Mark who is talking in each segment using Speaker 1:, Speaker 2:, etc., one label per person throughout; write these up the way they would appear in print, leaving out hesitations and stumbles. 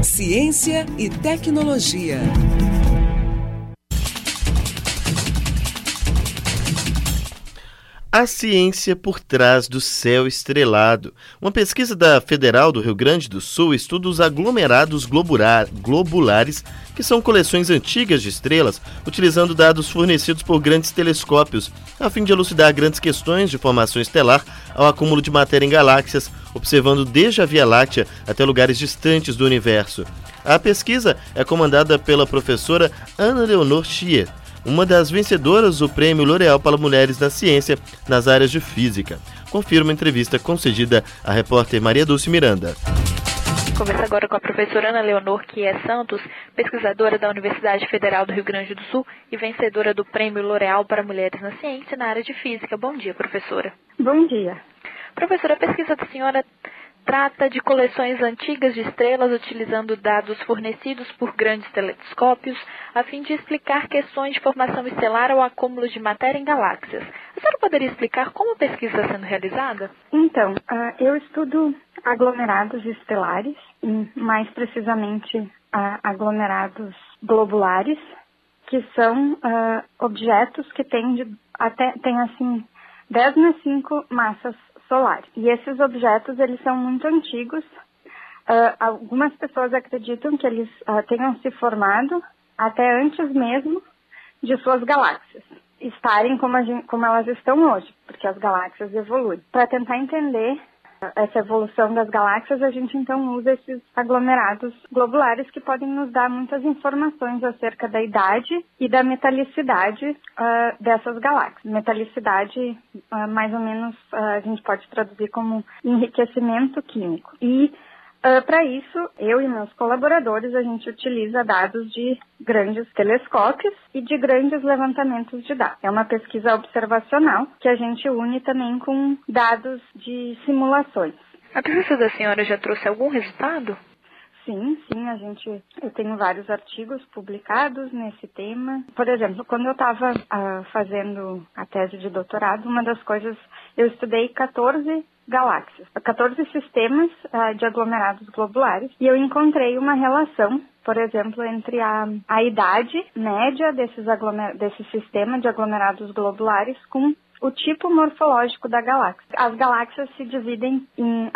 Speaker 1: Ciência e tecnologia.
Speaker 2: A ciência por trás do céu estrelado. Uma pesquisa da Federal do Rio Grande do Sul estuda os aglomerados globulares, que são coleções antigas de estrelas, utilizando dados fornecidos por grandes telescópios, a fim de elucidar grandes questões de formação estelar ao acúmulo de matéria em galáxias, observando desde a Via Láctea até lugares distantes do universo. A pesquisa é comandada pela professora Ana Leonor Schier, uma das vencedoras do Prêmio L'Oréal para Mulheres na Ciência nas áreas de Física. Confira uma entrevista concedida à repórter Maria Dulce Miranda.
Speaker 3: Conversa agora com a professora Ana Leonor Schier Santos, pesquisadora da Universidade Federal do Rio Grande do Sul e vencedora do Prêmio L'Oréal para Mulheres na Ciência na área de Física. Bom dia, professora.
Speaker 4: Bom dia.
Speaker 3: Professora, a pesquisa da senhora trata de coleções antigas de estrelas utilizando dados fornecidos por grandes telescópios a fim de explicar questões de formação estelar ou acúmulo de matéria em galáxias. A senhora poderia explicar como a pesquisa está sendo realizada?
Speaker 4: Então, eu estudo aglomerados estelares, e mais precisamente aglomerados globulares, que são objetos que têm assim 10⁵ massas solares. E esses objetos, eles são muito antigos. Algumas pessoas acreditam que eles tenham se formado até antes mesmo de suas galáxias estarem como elas estão hoje, porque as galáxias evoluem. Para tentar entender essa evolução das galáxias, a gente então usa esses aglomerados globulares que podem nos dar muitas informações acerca da idade e da metalicidade dessas galáxias. Metalicidade, mais ou menos, a gente pode traduzir como enriquecimento químico. E para isso, eu e meus colaboradores, a gente utiliza dados de grandes telescópios e de grandes levantamentos de dados. É uma pesquisa observacional que a gente une também com dados de simulações.
Speaker 3: A pesquisa da senhora já trouxe algum resultado?
Speaker 4: Sim, eu tenho vários artigos publicados nesse tema. Por exemplo, quando eu estava fazendo a tese de doutorado, uma das coisas, eu estudei 14 galáxias, 14 sistemas de aglomerados globulares, e eu encontrei uma relação, por exemplo, entre a idade média desse sistema de aglomerados globulares com o tipo morfológico da galáxia. As galáxias se dividem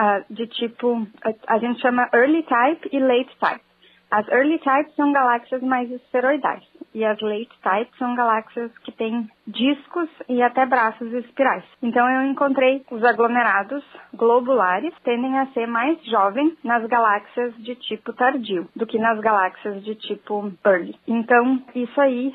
Speaker 4: de tipo, a gente chama early type e late type. As early types são galáxias mais esferoidais e as late types são galáxias que têm discos e até braços espirais. Então eu encontrei os aglomerados globulares tendem a ser mais jovens nas galáxias de tipo tardio do que nas galáxias de tipo early. Então isso aí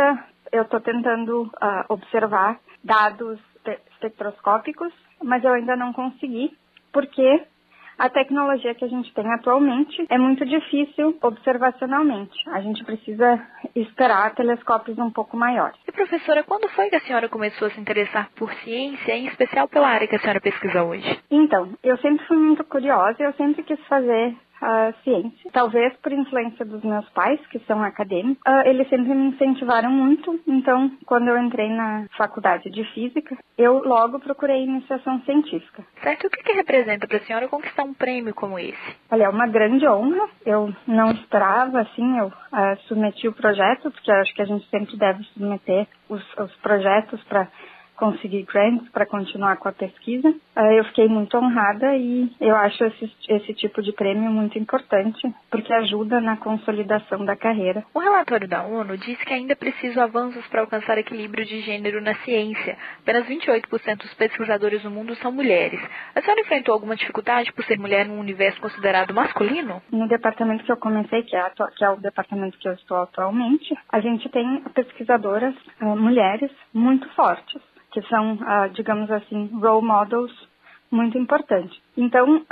Speaker 4: eu estou tentando observar dados espectroscópicos, mas eu ainda não consegui, porque a tecnologia que a gente tem atualmente é muito difícil observacionalmente. A gente precisa esperar telescópios um pouco maiores.
Speaker 3: E professora, quando foi que a senhora começou a se interessar por ciência, em especial pela área que a senhora pesquisa hoje?
Speaker 4: Então, eu sempre fui muito curiosa, eu sempre quis fazer ciência. Talvez por influência dos meus pais, que são acadêmicos, eles sempre me incentivaram muito. Então, quando eu entrei na faculdade de Física, eu logo procurei iniciação científica.
Speaker 3: Certo. O que representa para a senhora conquistar um prêmio como esse?
Speaker 4: Olha, é uma grande honra. Eu não esperava, assim, eu submeti o projeto, porque eu acho que a gente sempre deve submeter os projetos para conseguir grants para continuar com a pesquisa. Eu fiquei muito honrada e eu acho esse tipo de prêmio muito importante, porque ajuda na consolidação da carreira.
Speaker 3: O relatório da ONU diz que ainda é preciso avanços para alcançar equilíbrio de gênero na ciência. Apenas 28% dos pesquisadores do mundo são mulheres. A senhora enfrentou alguma dificuldade por ser mulher num universo considerado masculino?
Speaker 4: No departamento que eu comecei, que é o departamento que eu estou atualmente, a gente tem pesquisadoras mulheres muito fortes, que são, digamos assim, role models muito importantes. Então,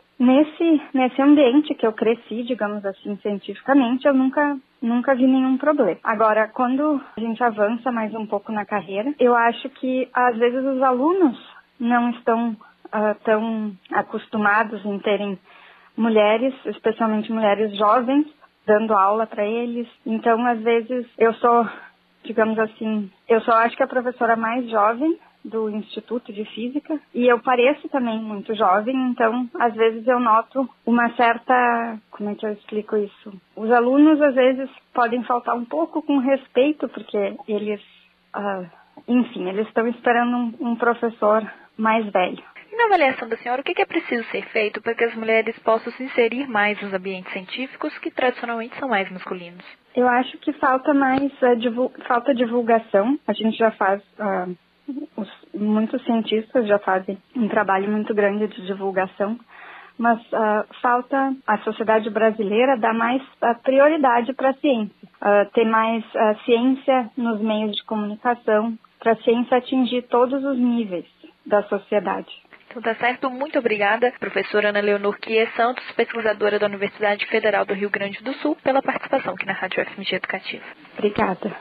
Speaker 4: nesse ambiente que eu cresci, digamos assim, cientificamente, eu nunca vi nenhum problema. Agora, quando a gente avança mais um pouco na carreira, eu acho que, às vezes, os alunos não estão tão acostumados em terem mulheres, especialmente mulheres jovens, dando aula para eles. Então, às vezes, eu sou, digamos assim, eu só acho que a professora mais jovem do Instituto de Física e eu pareço também muito jovem, então às vezes eu noto uma certa, como é que eu explico isso? Os alunos às vezes podem faltar um pouco com respeito porque eles, enfim, eles estão esperando um professor mais velho.
Speaker 3: E na avaliação da senhora, o que é preciso ser feito para que as mulheres possam se inserir mais nos ambientes científicos que tradicionalmente são mais masculinos?
Speaker 4: Eu acho que falta mais falta divulgação. A gente já faz, muitos cientistas já fazem um trabalho muito grande de divulgação, mas falta a sociedade brasileira dar mais prioridade para a ciência, ter mais ciência nos meios de comunicação, para a ciência atingir todos os níveis da sociedade.
Speaker 3: Então tá certo, muito obrigada, professora Ana Leonor Quies Santos, pesquisadora da Universidade Federal do Rio Grande do Sul, pela participação aqui na Rádio FMG Educativa.
Speaker 4: Obrigada.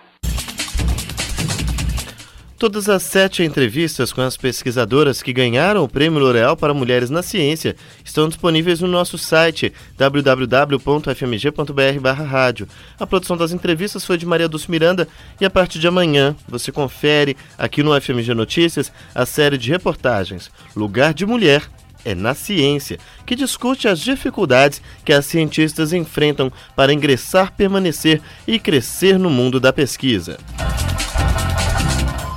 Speaker 2: Todas as 7 entrevistas com as pesquisadoras que ganharam o Prêmio L'Oréal para Mulheres na Ciência estão disponíveis no nosso site www.fmg.br/rádio. A produção das entrevistas foi de Maria Dulce Miranda e a partir de amanhã você confere aqui no FMG Notícias a série de reportagens Lugar de Mulher é na Ciência, que discute as dificuldades que as cientistas enfrentam para ingressar, permanecer e crescer no mundo da pesquisa.